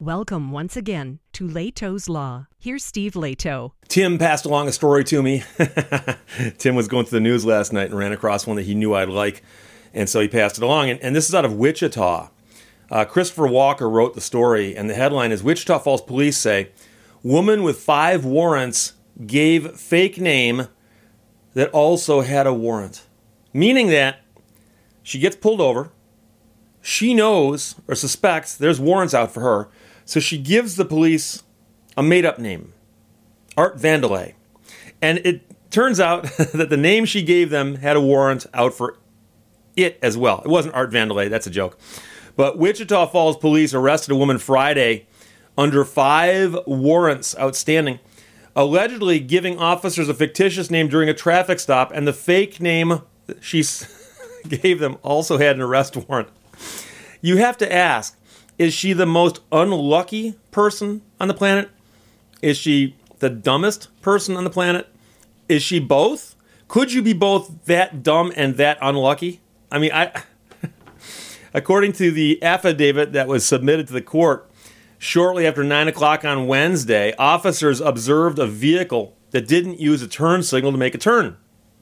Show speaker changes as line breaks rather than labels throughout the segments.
Welcome once again to Leto's Law. Here's Steve Leto.
Tim passed along a story to me. Tim was going through the news last night and ran across one that he knew I'd like, and so he passed it along. And this is out of Wichita. Christopher Walker wrote the story, and the headline is, Wichita Falls police say, woman with 5 warrants gave fake name that also had a warrant. Meaning that she gets pulled over, she knows or suspects there's warrants out for her, so she gives the police a made-up name, Art Vandelay. And it turns out that the name she gave them had a warrant out for it as well. It wasn't Art Vandelay, that's a joke. But Wichita Falls police arrested a woman Friday under 5 warrants outstanding, allegedly giving officers a fictitious name during a traffic stop, and the fake name she gave them also had an arrest warrant. You have to ask, is she the most unlucky person on the planet? Is she the dumbest person on the planet? Is she both? Could you be both that dumb and that unlucky? I mean, according to the affidavit that was submitted to the court, shortly after 9 o'clock on Wednesday, officers observed a vehicle that didn't use a turn signal to make a turn.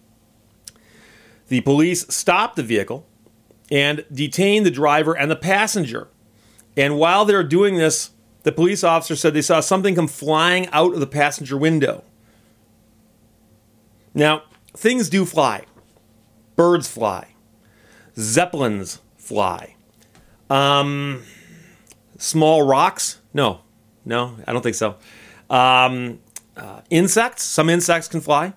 The police stopped the vehicle and detained the driver and the passenger. And while they were doing this, the police officer said they saw something come flying out of the passenger window. Now, things do fly. Birds fly. Zeppelins fly. Small rocks? No, I don't think so. Insects? Some insects can fly.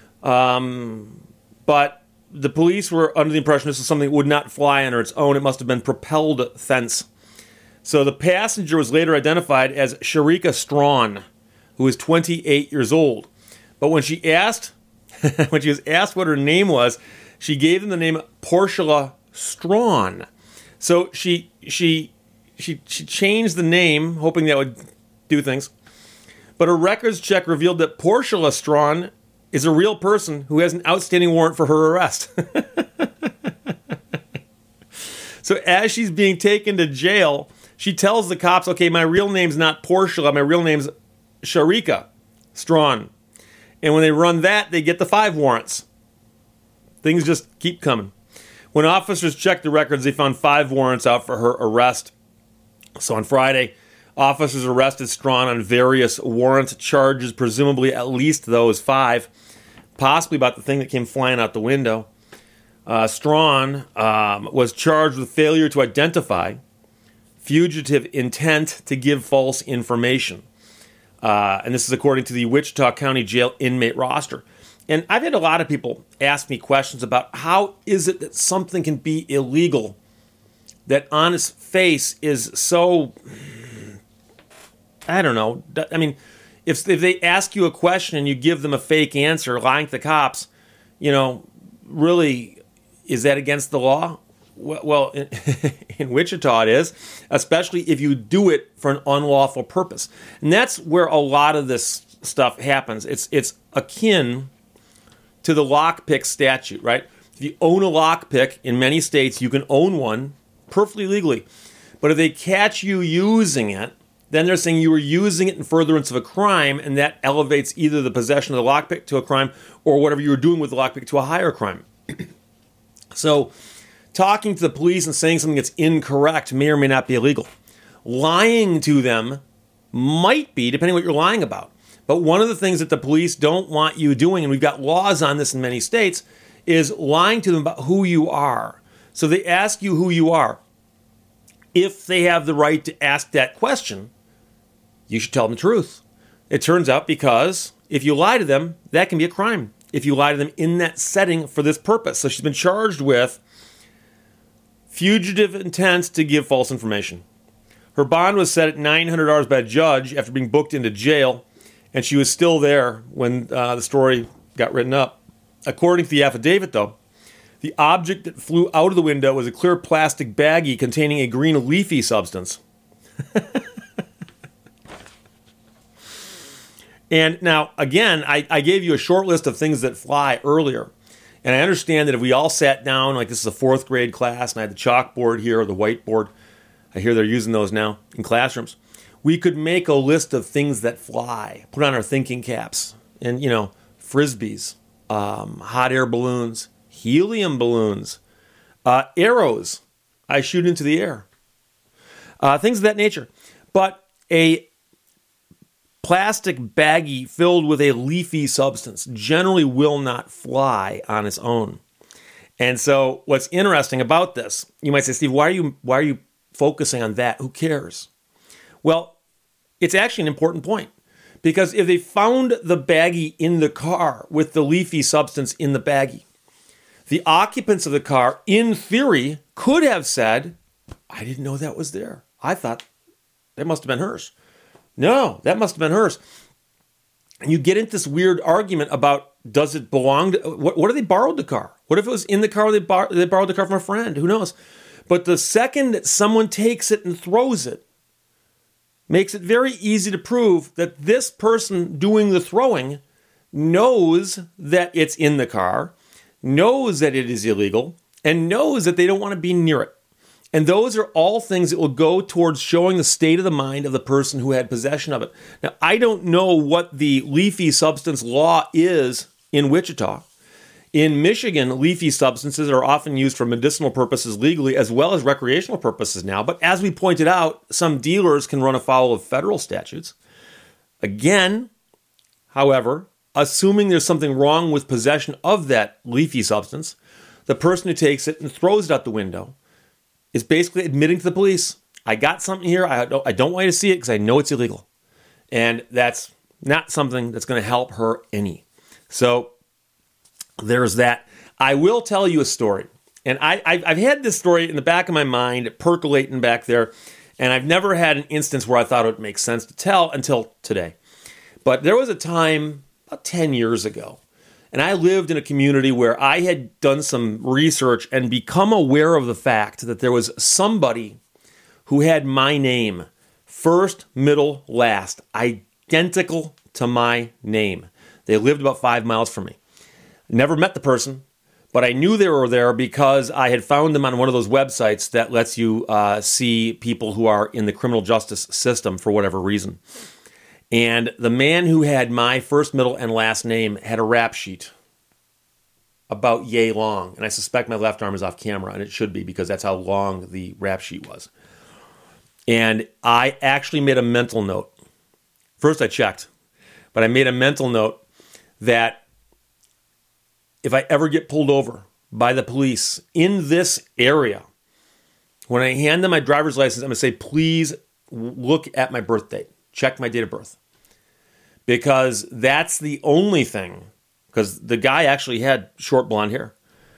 But the police were under the impression this was something that would not fly on its own. It must have been propelled thence. So the passenger was later identified as Sharika Strawn, who was 28 years old. But when she was asked what her name was, she gave them the name Portia Strawn. So she changed the name, hoping that would do things. But a records check revealed that Portia Strawn is a real person who has an outstanding warrant for her arrest. So as she's being taken to jail, she tells the cops, okay, my real name's not Portia, my real name's Sharika Strawn. And when they run that, they get the 5 warrants. Things just keep coming. When officers checked the records, they found 5 warrants out for her arrest. So on Friday, officers arrested Strawn on various warrant charges, presumably at least those 5, possibly about the thing that came flying out the window. Strawn was charged with failure to identify, fugitive intent to give false information. And this is according to the Wichita County Jail inmate roster. And I've had a lot of people ask me questions about how is it that something can be illegal that on its face is so, I don't know. I mean, if they ask you a question and you give them a fake answer, lying to the cops, really, is that against the law? Well, in Wichita it is, especially if you do it for an unlawful purpose. And that's where a lot of this stuff happens. It's akin to the lockpick statute, right? If you own a lockpick, in many states you can own one perfectly legally. But if they catch you using it, then they're saying you were using it in furtherance of a crime, and that elevates either the possession of the lockpick to a crime or whatever you were doing with the lockpick to a higher crime. So talking to the police and saying something that's incorrect may or may not be illegal. Lying to them might be, depending on what you're lying about. But one of the things that the police don't want you doing, and we've got laws on this in many states, is lying to them about who you are. So they ask you who you are. If they have the right to ask that question, you should tell them the truth. It turns out because if you lie to them, that can be a crime. If you lie to them in that setting for this purpose. So she's been charged with fugitive intent to give false information. Her bond was set at $900 by a judge after being booked into jail, and she was still there when the story got written up. According to the affidavit, though, the object that flew out of the window was a clear plastic baggie containing a green leafy substance. And now, again, I gave you a short list of things that fly earlier. And I understand that if we all sat down, like this is a 4th grade class, and I had the chalkboard here or the whiteboard, I hear they're using those now in classrooms. we could make a list of things that fly, put on our thinking caps, and, frisbees, hot air balloons, helium balloons, arrows I shoot into the air, things of that nature. But a plastic baggie filled with a leafy substance generally will not fly on its own. And so what's interesting about this, you might say, Steve, why are you focusing on that? Who cares? Well, it's actually an important point, because if they found the baggie in the car with the leafy substance in the baggie, the occupants of the car, in theory, could have said, I didn't know that was there. I thought that must have been hers. No, that must have been hers. And you get into this weird argument about, does it belong to, what if they borrowed the car? What if it was in the car or they borrowed the car from a friend? Who knows? But the second that someone takes it and throws it, makes it very easy to prove that this person doing the throwing knows that it's in the car, knows that it is illegal, and knows that they don't want to be near it. And those are all things that will go towards showing the state of the mind of the person who had possession of it. Now, I don't know what the leafy substance law is in Wichita. In Michigan, leafy substances are often used for medicinal purposes legally as well as recreational purposes now. But as we pointed out, some dealers can run afoul of federal statutes. Again, however, assuming there's something wrong with possession of that leafy substance, the person who takes it and throws it out the window is basically admitting to the police, I got something here, I don't want you to see it because I know it's illegal. And that's not something that's going to help her any. So there's that. I will tell you a story. And I've had this story in the back of my mind percolating back there, and I've never had an instance where I thought it would make sense to tell until today. But there was a time about 10 years ago, and I lived in a community where I had done some research and become aware of the fact that there was somebody who had my name, first, middle, last, identical to my name. They lived about 5 miles from me. Never met the person, but I knew they were there because I had found them on one of those websites that lets you see people who are in the criminal justice system for whatever reason. And the man who had my first, middle, and last name had a rap sheet about yay long. And I suspect my left arm is off camera, and it should be because that's how long the rap sheet was. And I actually made a mental note. First I checked, but I made a mental note that if I ever get pulled over by the police in this area, when I hand them my driver's license, I'm going to say, please look at my birth date. Check my date of birth. Because that's the only thing, because the guy actually had short blonde hair,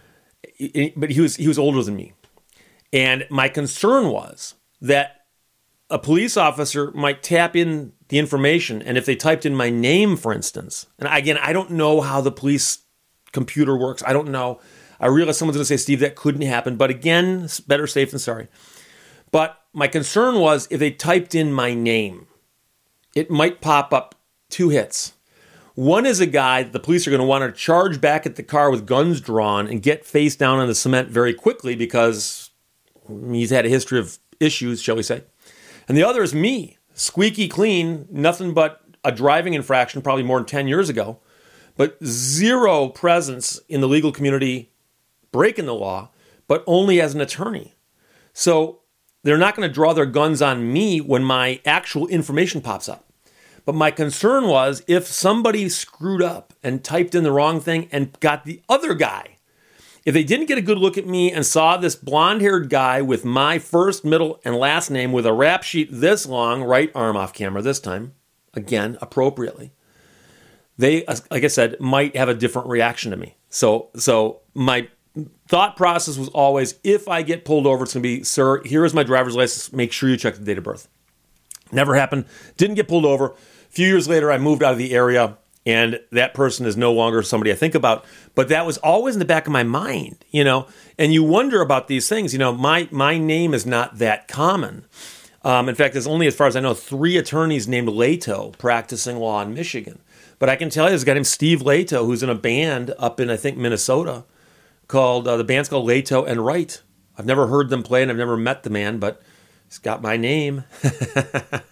but he was older than me. And my concern was that a police officer might tap in the information, and if they typed in my name, for instance, and again, I don't know how the police computer works. I don't know. I realize someone's going to say, Steve, that couldn't happen. But again, it's better safe than sorry. But my concern was if they typed in my name, it might pop up 2 hits. One is a guy that the police are going to want to charge back at the car with guns drawn and get face down on the cement very quickly because he's had a history of issues, shall we say. And the other is me, squeaky clean, nothing but a driving infraction probably more than 10 years ago, but zero presence in the legal community breaking the law, but only as an attorney. So they're not going to draw their guns on me when my actual information pops up. But my concern was if somebody screwed up and typed in the wrong thing and got the other guy, if they didn't get a good look at me and saw this blonde-haired guy with my first, middle, and last name with a rap sheet this long, right arm off camera this time, again, appropriately, they, like I said, might have a different reaction to me. So my thought process was always, if I get pulled over, it's going to be, sir, here is my driver's license. Make sure you check the date of birth. Never happened. Didn't get pulled over. A few years later, I moved out of the area, and that person is no longer somebody I think about. But that was always in the back of my mind, and you wonder about these things. My name is not that common. In fact, there's only, as far as I know, 3 attorneys named Leto practicing law in Michigan. But I can tell you, there's a guy named Steve Leto who's in a band up in, I think, Minnesota called, the band's called Leto and Wright. I've never heard them play and I've never met the man, but he's got my name.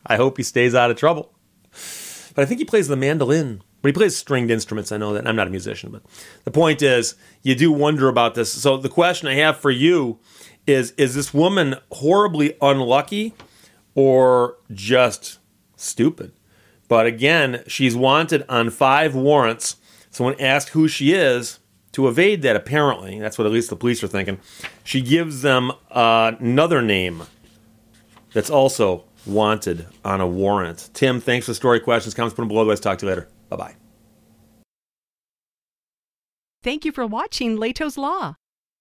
I hope he stays out of trouble. But I think he plays the mandolin. But he plays stringed instruments. I know that. I'm not a musician, but the point is, you do wonder about this. So the question I have for you is this woman horribly unlucky or just stupid? But again, she's wanted on 5 warrants. So when asked who she is, to evade that, apparently, that's what at least the police are thinking, she gives them another name that's also wanted on a warrant. Tim, thanks for the story. Questions, comments, put them below. Let's talk to you later. Bye-bye.
Thank you for watching Leto's Law.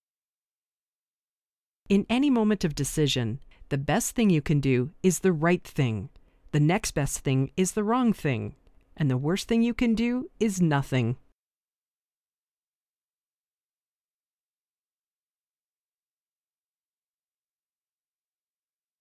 In any moment of decision, the best thing you can do is the right thing. The next best thing is the wrong thing. And the worst thing you can do is nothing.